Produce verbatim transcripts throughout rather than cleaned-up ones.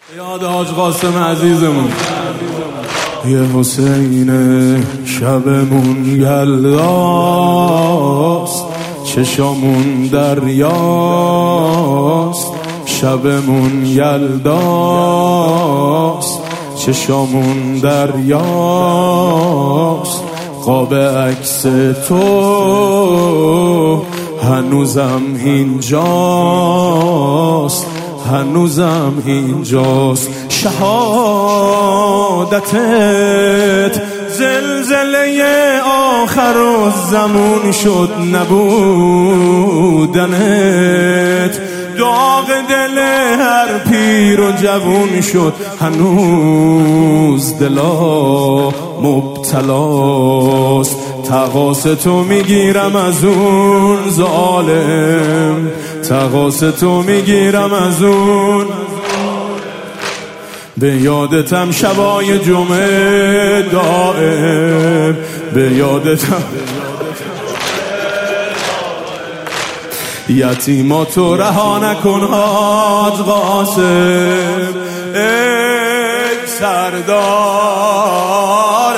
یاد حاج قاسم عزیزمون. یه حسین شبمون یلداست، چشامون دریاست. شبمون یلداست، چشامون دریاست. قاب عکس تو هنوزم اینجاست، هنوزم اینجاست. شهادتت زلزله آخر و زمان شد، نبودنت داغ دل هر پیر و جوون شد. هنوز دلا مبتلاست، تقاس تو میگیرم از اون ظالم، تقاس تو میگیرم از اون. به یادتم شبای جمعه دائم، به یادتم یتیماتو رها نکن حاج قاسم. ای سردار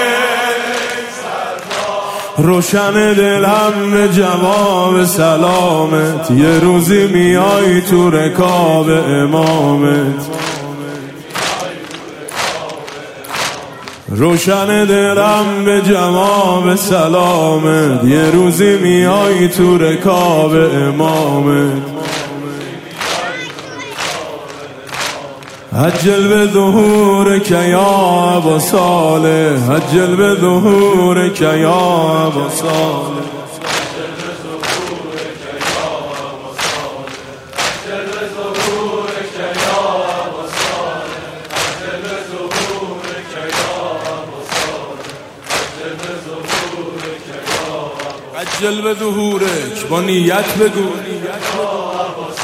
روشن دلم به جواب سلامت، یه روزی میای تو رکاب امامت. روشن دلم به جواب سلامت، یه روزی میای تو رکاب امامت. عجل به ظهورک یا ابا صالح، عجل به ظهورک یا ابا صالح. عجل به ظهورک، با نیت بگو.